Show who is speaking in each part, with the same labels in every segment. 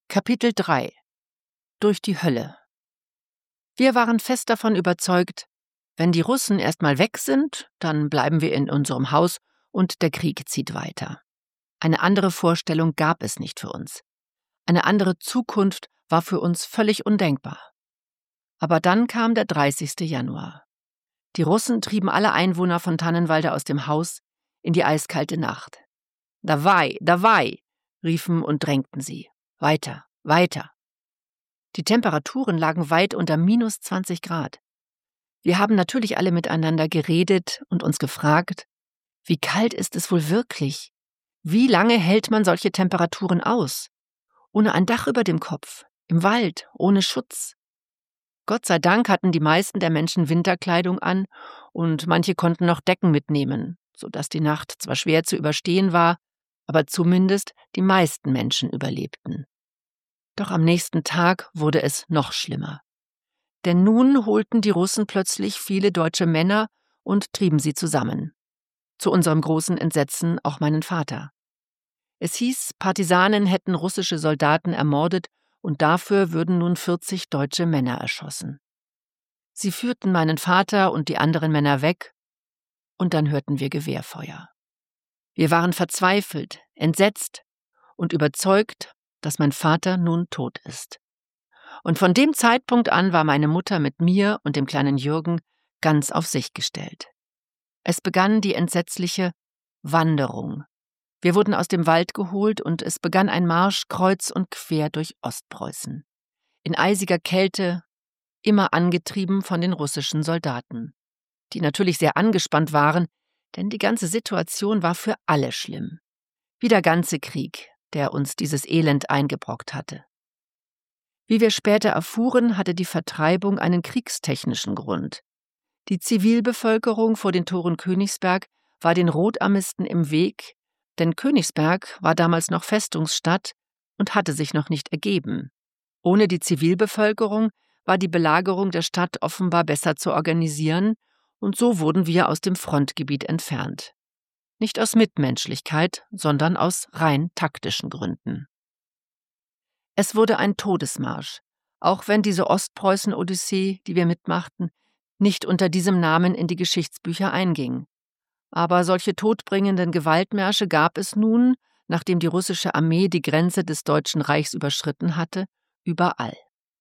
Speaker 1: Kapitel 3 Durch die Hölle. Wir waren fest davon überzeugt, wenn die Russen erstmal weg sind, dann bleiben wir in unserem Haus und der Krieg zieht weiter. Eine andere Vorstellung gab es nicht für uns. Eine andere Zukunft war für uns völlig undenkbar. Aber dann kam der 30. Januar. Die Russen trieben alle Einwohner von Tannenwalde aus dem Haus in die eiskalte Nacht. Dawai, dawai, riefen und drängten sie. Weiter, weiter. Die Temperaturen lagen weit unter minus 20 Grad. Wir haben natürlich alle miteinander geredet und uns gefragt, wie kalt ist es wohl wirklich? Wie lange hält man solche Temperaturen aus? Ohne ein Dach über dem Kopf, im Wald, ohne Schutz. Gott sei Dank hatten die meisten der Menschen Winterkleidung an und manche konnten noch Decken mitnehmen, sodass die Nacht zwar schwer zu überstehen war, aber zumindest die meisten Menschen überlebten. Doch am nächsten Tag wurde es noch schlimmer. Denn nun holten die Russen plötzlich viele deutsche Männer und trieben sie zusammen. Zu unserem großen Entsetzen auch meinen Vater. Es hieß, Partisanen hätten russische Soldaten ermordet und dafür würden nun 40 deutsche Männer erschossen. Sie führten meinen Vater und die anderen Männer weg und dann hörten wir Gewehrfeuer. Wir waren verzweifelt, entsetzt und überzeugt, dass mein Vater nun tot ist. Und von dem Zeitpunkt an war meine Mutter mit mir und dem kleinen Jürgen ganz auf sich gestellt. Es begann die entsetzliche Wanderung. Wir wurden aus dem Wald geholt und es begann ein Marsch kreuz und quer durch Ostpreußen. In eisiger Kälte, immer angetrieben von den russischen Soldaten, die natürlich sehr angespannt waren, denn die ganze Situation war für alle schlimm. Wie der ganze Krieg, der uns dieses Elend eingebrockt hatte. Wie wir später erfuhren, hatte die Vertreibung einen kriegstechnischen Grund. Die Zivilbevölkerung vor den Toren Königsberg war den Rotarmisten im Weg, denn Königsberg war damals noch Festungsstadt und hatte sich noch nicht ergeben. Ohne die Zivilbevölkerung war die Belagerung der Stadt offenbar besser zu organisieren, und so wurden wir aus dem Frontgebiet entfernt. Nicht aus Mitmenschlichkeit, sondern aus rein taktischen Gründen. Es wurde ein Todesmarsch, auch wenn diese Ostpreußen-Odyssee, die wir mitmachten, nicht unter diesem Namen in die Geschichtsbücher einging. Aber solche todbringenden Gewaltmärsche gab es nun, nachdem die russische Armee die Grenze des Deutschen Reichs überschritten hatte, überall.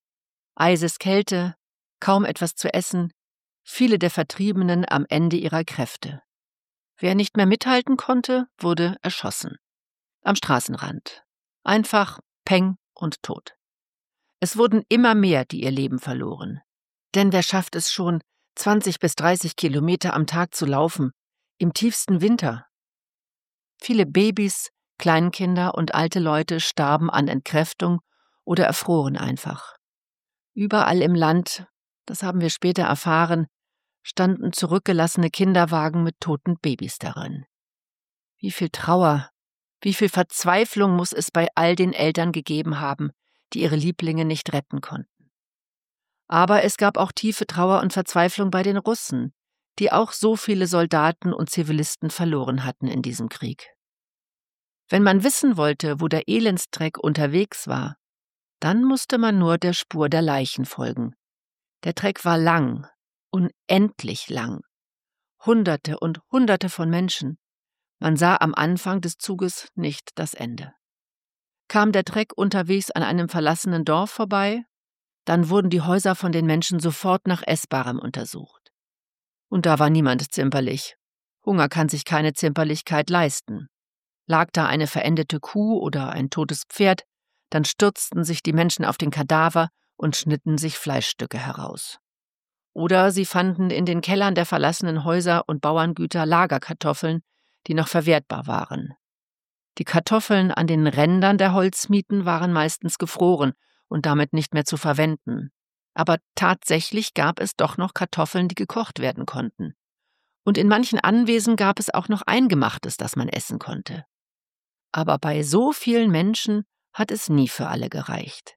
Speaker 1: Eiseskälte, kaum etwas zu essen, viele der Vertriebenen am Ende ihrer Kräfte. Wer nicht mehr mithalten konnte, wurde erschossen. Am Straßenrand. Einfach Peng und Tod. Es wurden immer mehr, die ihr Leben verloren. Denn wer schafft es schon, 20 bis 30 Kilometer am Tag zu laufen, im tiefsten Winter? Viele Babys, Kleinkinder und alte Leute starben an Entkräftung oder erfroren einfach. Überall im Land, das haben wir später erfahren, standen zurückgelassene Kinderwagen mit toten Babys darin. Wie viel Trauer, wie viel Verzweiflung muss es bei all den Eltern gegeben haben, die ihre Lieblinge nicht retten konnten. Aber es gab auch tiefe Trauer und Verzweiflung bei den Russen, die auch so viele Soldaten und Zivilisten verloren hatten in diesem Krieg. Wenn man wissen wollte, wo der Elendsdreck unterwegs war, dann musste man nur der Spur der Leichen folgen. Der Dreck war lang, unendlich lang. Hunderte und Hunderte von Menschen. Man sah am Anfang des Zuges nicht das Ende. Kam der Dreck unterwegs an einem verlassenen Dorf vorbei, dann wurden die Häuser von den Menschen sofort nach Essbarem untersucht. Und da war niemand zimperlich. Hunger kann sich keine Zimperlichkeit leisten. Lag da eine verendete Kuh oder ein totes Pferd, dann stürzten sich die Menschen auf den Kadaver und schnitten sich Fleischstücke heraus. Oder sie fanden in den Kellern der verlassenen Häuser und Bauerngüter Lagerkartoffeln, die noch verwertbar waren. Die Kartoffeln an den Rändern der Holzmieten waren meistens gefroren und damit nicht mehr zu verwenden. Aber tatsächlich gab es doch noch Kartoffeln, die gekocht werden konnten. Und in manchen Anwesen gab es auch noch Eingemachtes, das man essen konnte. Aber bei so vielen Menschen hat es nie für alle gereicht.